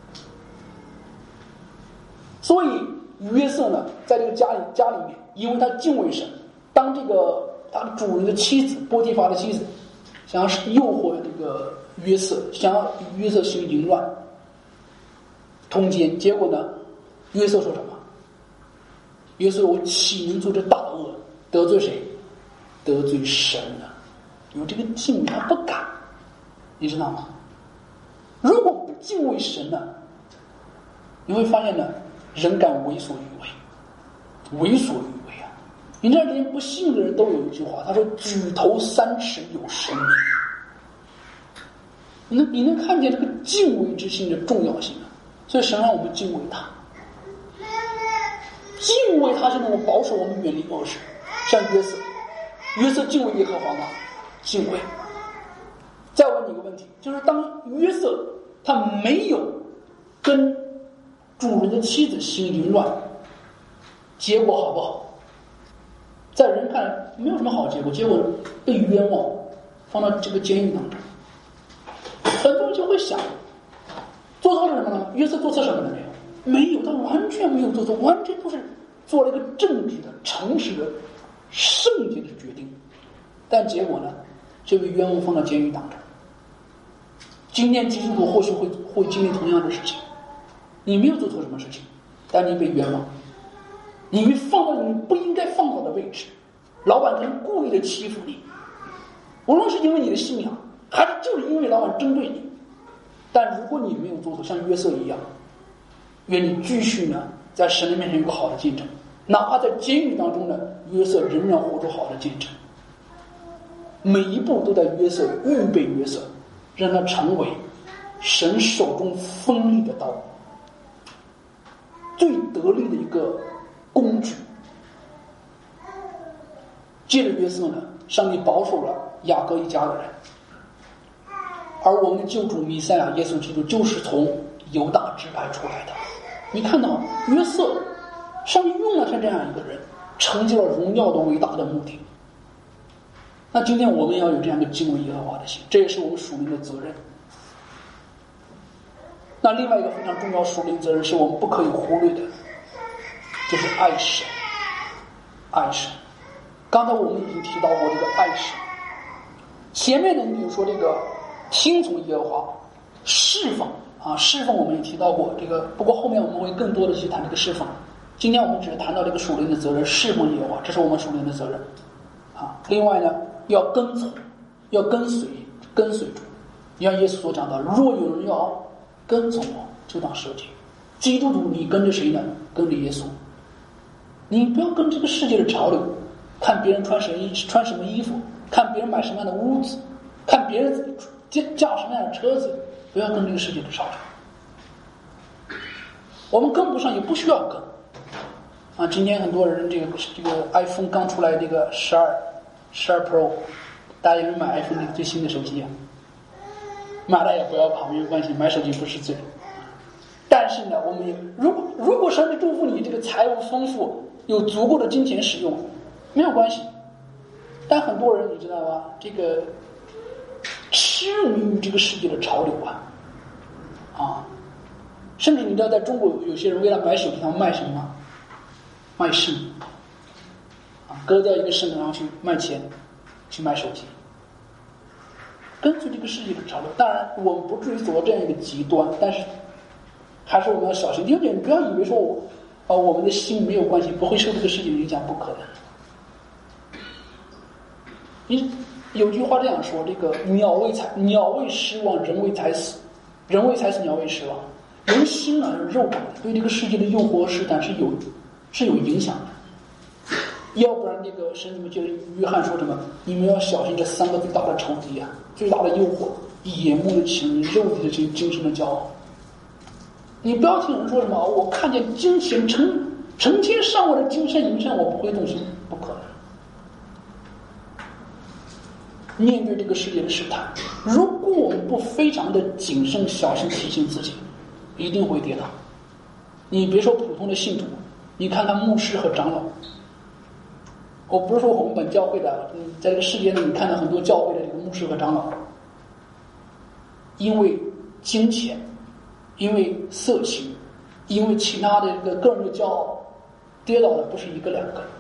所以约瑟呢，在这个家里家里面，因为他敬畏神，当这个他主人的妻子波提乏的妻子想要诱惑这个约瑟，想要约瑟行淫乱通奸，结果呢，约瑟说什么？约瑟我岂能做这大恶，得罪谁？得罪神呢？有这个敬畏，他不敢，你知道吗？如果不敬畏神呢，你会发现呢，人敢为所欲为，为所欲为啊！你知道，连不信的人都有一句话，他说：“举头三尺有神明。”你能你能看见这个敬畏之心的重要性啊！所以神让我们敬畏他，敬畏他是能够保守我们远离恶事。像约瑟，约瑟敬畏耶和华吗？敬畏。再问你一个问题，就是当约瑟他没有跟主人的妻子行淫乱，结果好不好？在人看来没有什么好结果，结果被冤枉，放到这个监狱当中。很多人就会想，做错了什么呢？约瑟做错什么了没有？没有，他完全没有做错，完全都是做了一个正直的、诚实的、圣洁的决定。但结果呢，就被冤枉放到监狱当中。今天基督徒或许会会经历同样的事情，你没有做错什么事情，但你被冤枉，你被放到你不应该放到的位置，老板可能故意的欺负你，无论是因为你的信仰，还是就是因为老板针对你。但如果你没有做错，像约瑟一样，愿你继续呢，在神的面前有个好的见证，哪怕在监狱当中呢，约瑟仍然活出好的见证。每一步都在约瑟预备约瑟，让他成为神手中锋利的刀，最得力的一个工具。借着约瑟呢，上帝保守了雅各一家的人，而我们的救主弥赛亚耶稣基督就是从犹大支派出来的。你看到约瑟，上帝用了他这样一个人，成就了荣耀的伟大的目的。那今天我们要有这样一个敬畏耶和华的心，这也是我们属灵的责任。那另外一个非常重要属灵责任是我们不可以忽略的，就是爱神。爱神，刚才我们已经提到过这个爱神。前面的你比如说这个听从耶和华，侍奉啊，侍奉我们也提到过这个，不过后面我们会更多的去谈这个侍奉。今天我们只是谈到这个属灵的责任，侍奉耶和华，这是我们属灵的责任啊。另外呢，要跟从，要跟随，跟随主。你像耶稣所讲的，若有人要跟从我，就当舍己。基督徒，你跟着谁呢？跟着耶稣。你不要跟这个世界的潮流，看别人穿什么衣穿什么衣服，看别人买什么样的屋子，看别人驾驾什么样的车子，不要跟这个世界的潮流。我们跟不上，也不需要跟。啊，今天很多人这个这个 iPhone 刚出来，这个十二、十二 Pro， 大家有人买 iPhone 那个最新的手机啊？买了也不要跑，没有关系，买手机不是罪。但是呢，我们也如果如果上帝祝福你这个财务丰富，有足够的金钱使用，没有关系。但很多人你知道吧，这个痴迷于这个世界的潮流啊，啊，甚至你知道，在中国有些人为了买手机，他们卖什么吗？卖肾啊，割掉一个肾然后去卖钱，去买手机，跟随这个世界的潮流。当然，我们不至于走到这样一个极端，但是还是我们要小心。第二点，你不要以为说我啊、呃，我们的心没有关系，不会受这个世界的影响，不可能。你有句话这样说：这个鸟为财，鸟为食亡，人为财死。人为财死，鸟为食亡。人心啊，肉感对这个世界的诱惑试探是有是有影响的。要不然，这个神怎么觉得约翰说什么？你们要小心这三个最大的仇敌啊，最大的诱惑：眼目的情欲、肉体的情、精神的骄傲。你不要听人说什么，我看见金钱成成千上万的金山银山，我不会动心，不可能。面对这个世界的试探，如果我们不非常的谨慎小心提醒自己，一定会跌倒。你别说普通的信徒，你看看牧师和长老。我不是说我们本教会的，在这个世界里，你看到很多教会的这个牧师和长老， 因为金钱，因为色情，因为其他的一个个人的骄傲，跌倒的不是一个两个。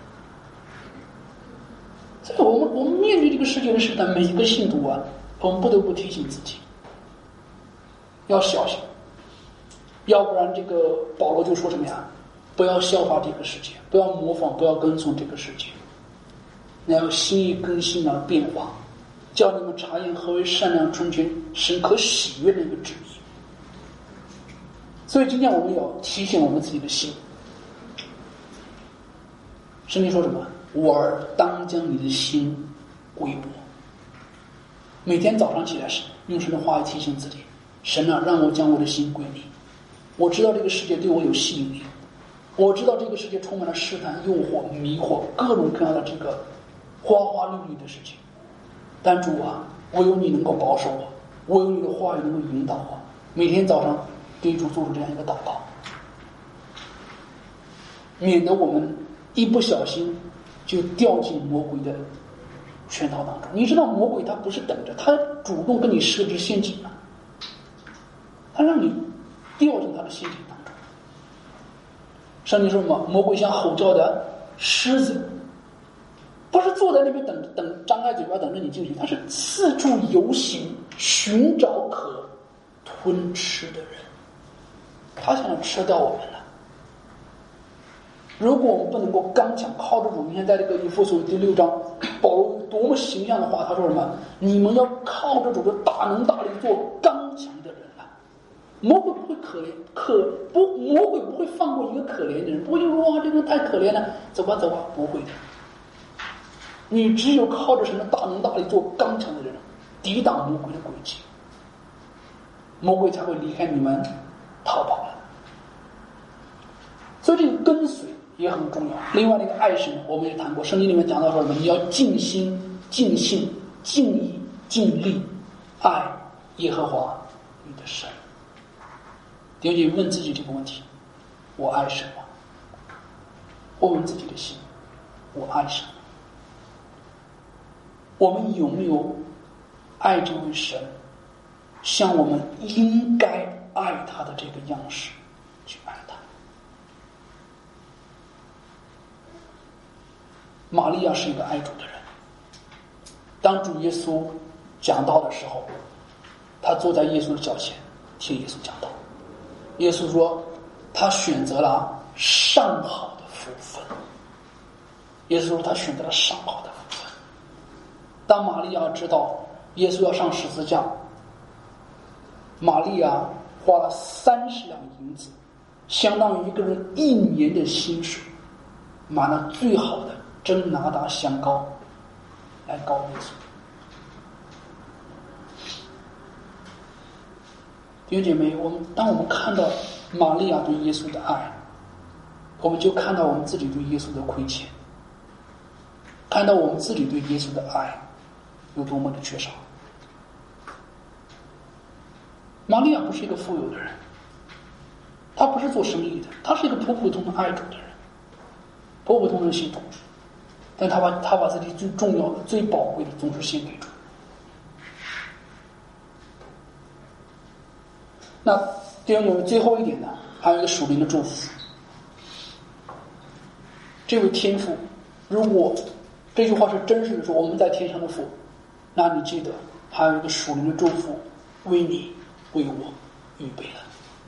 所以我们我们面对这个世界的试探，每一个信徒啊，我们不得不提醒自己要小心，要不然这个保罗就说什么呀？不要效法这个世界，不要模仿，不要跟从这个世界，你要心意更新而变化，叫你们察验何为善良、纯全、神可喜悦的一个旨意。所以今天我们要提醒我们自己的心。圣经说什么？我儿，当将你的心归我。每天早上起来时，用神的话语提醒自己：神啊，让我将我的心归你。我知道这个世界对我有吸引力，我知道这个世界充满了试探、诱惑、迷惑，各种各样的这个花花绿绿的事情。但主啊，唯有你能够保守我，唯有你的话语能够引导我。每天早上对主做出这样一个祷告，免得我们一不小心就掉进魔鬼的圈套当中。你知道魔鬼他不是等着，他主动跟你设置陷阱啊，他让你掉进他的陷阱当中。圣经说什么？魔鬼像吼叫的狮子，不是坐在那边等等张开嘴巴等着你进去，他是四处游行，寻找可吞吃的人，他想要吃掉我们了。如果我们不能够刚强靠得住，你看在这个以弗所第六章，保罗多么形象的话，他说什么？你们要靠着主的大能大力做刚强的人了。魔鬼不会可怜可不，魔鬼不会放过一个可怜的人，不会就说哇这个人太可怜了，走吧走吧，不会的。你只有靠着神的大能大力做刚强的人，抵挡魔鬼的诡计，魔鬼才会离开你们逃跑了。所以这个跟随也很重要。另外那个爱神，我们也谈过，圣经里面讲到说什么？你要尽心、尽性、尽意、尽力爱耶和华你的神。弟兄姐妹，问自己这个问题：我爱神吗？我问自己的心：我爱神吗？我们有没有爱这位神，像我们应该爱他的这个样式去爱他？玛利亚是一个爱主的人。当主耶稣讲道的时候，他坐在耶稣的脚前听耶稣讲道。耶稣说他选择了上好的福分。耶稣说他选择了上好的福分。当玛利亚知道耶稣要上十字架，玛利亚花了三十两银子，相当于一个人一年的薪水，买了最好的真拿达香膏来膏耶稣。弟兄姐妹，我们当我们看到玛利亚对耶稣的爱，我们就看到我们自己对耶稣的亏欠，看到我们自己对耶稣的爱有多么的缺少。玛利亚不是一个富有的人，他不是做生意的，他是一个普普通通爱主的人，普普通通的信徒，但他把他把自己最重要的、最宝贵的总是献给主。那弟兄姊妹，最后一点呢，还有一个属灵的祝福。这位天父，如果这句话是真实的说我们在天上的父，那你记得还有一个属灵的祝福为你为我预备了。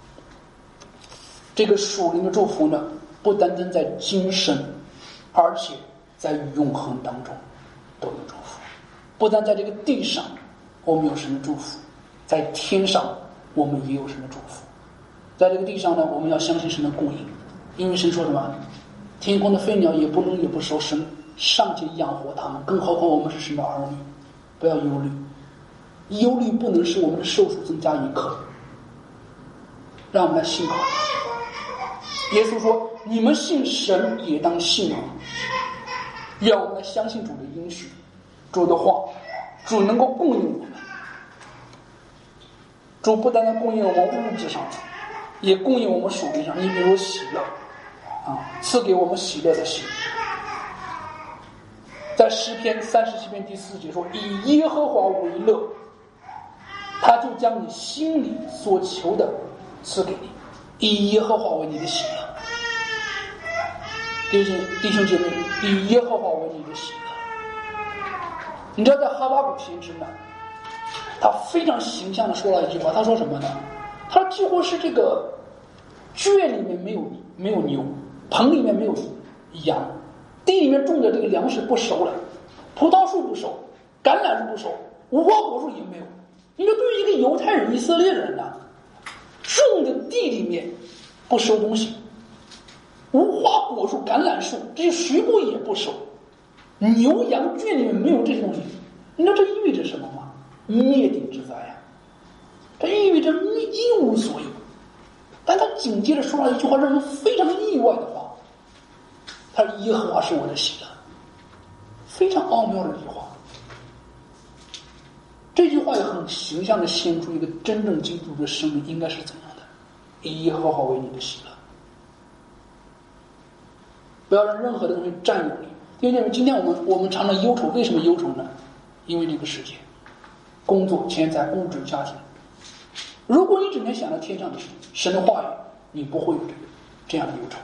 这个属灵的祝福呢，不单单在今生，而且在永恒当中都有祝福。不但在这个地上我们有神的祝福，在天上我们也有神的祝福。在这个地上呢，我们要相信神的供应，因为神说什么？天空的飞鸟也不能也不收，神尚且养活他们，更何况我们是神的儿女。不要忧虑，忧虑不能使我们的寿数增加一刻。让我们来信靠他。耶稣说：“你们信神，也当信我。”让我们来相信主的应许，主的话，主能够供应我们。主不单单供应我们物质上，也供应我们属灵上。你比如喜乐啊，赐给我们喜乐的心。在诗篇三十七篇第四节说：“以耶和华为乐， 他就将你心里所求的赐给你，以耶和华为你的喜乐。弟兄弟兄姐妹，以耶和华为你的喜乐。你知道在哈巴谷先知呢，他非常形象的说了一句话，他说什么呢？他说几乎是这个圈里面没有没有牛，棚里面没有羊，地里面种的这个粮食不熟了，葡萄树不熟，橄榄树不熟，无花果树也没有。你说对于一个犹太人、以色列人呢，种的地里面不收东西，无花果树、橄榄树这些水果也不熟，牛羊圈里面没有这些东西，你知道这意味着什么吗？灭顶之灾呀！这意味着一无所有。但他紧接着说了一句话，让人非常意外的话，他说：“耶和华是我的喜乐。”非常奥妙的一句话。这句话也很形象的显出一个真正基督徒的生命应该是怎样的，以耶和华为你的喜乐。不要让任何的东西占有你。因为今天我们我们常常忧愁，为什么忧愁呢？因为这个世界，工作、钱财、物质、家庭。如果你整天想着天上的事，神的话语，你不会有这个这样的忧愁。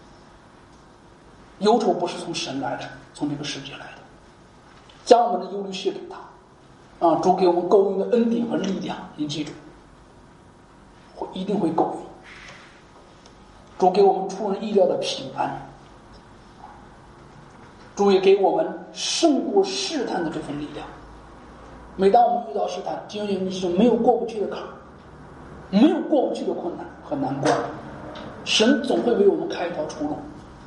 忧愁不是从神来的，从这个世界来的。将我们的忧虑卸给他。啊，主给我们够用的恩典和力量，你记住，会一定会够用。主给我们出人意料的平安，主也给我们胜过试探的这份力量。每当我们遇到试探，就有是没有过不去的坎，没有过不去的困难和难关，神总会为我们开一条出路。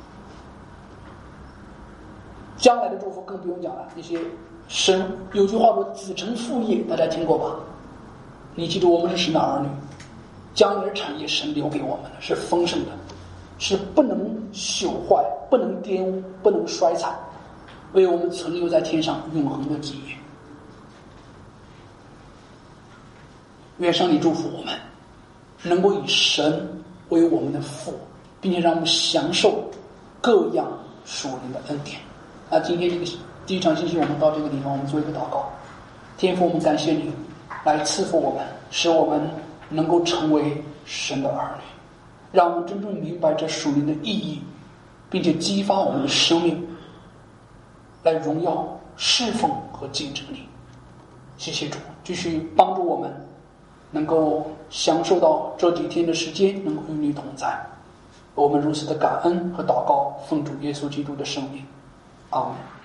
将来的祝福更不用讲了，那些神有句话说子承父业，大家听过吧？你记住，我们是神的儿女，将来的产业神留给我们的是丰盛的，是不能朽坏，不能玷污，不能衰残，为我们存留在天上永恒的基业。愿上帝祝福我们能够以神为我们的父，并且让我们享受各样属灵的恩典。那今天这个第一场信息我们到这个地方，我们做一个祷告。天父，我们感谢你来赐福我们，使我们能够成为神的儿女，让我们真正明白这属灵的意义，并且激发我们的生命来荣耀侍奉和敬称你。谢谢主，继续帮助我们能够享受到这几天的时间能够与你同在。我们如此的感恩和祷告，奉主耶稣基督的圣名，阿们。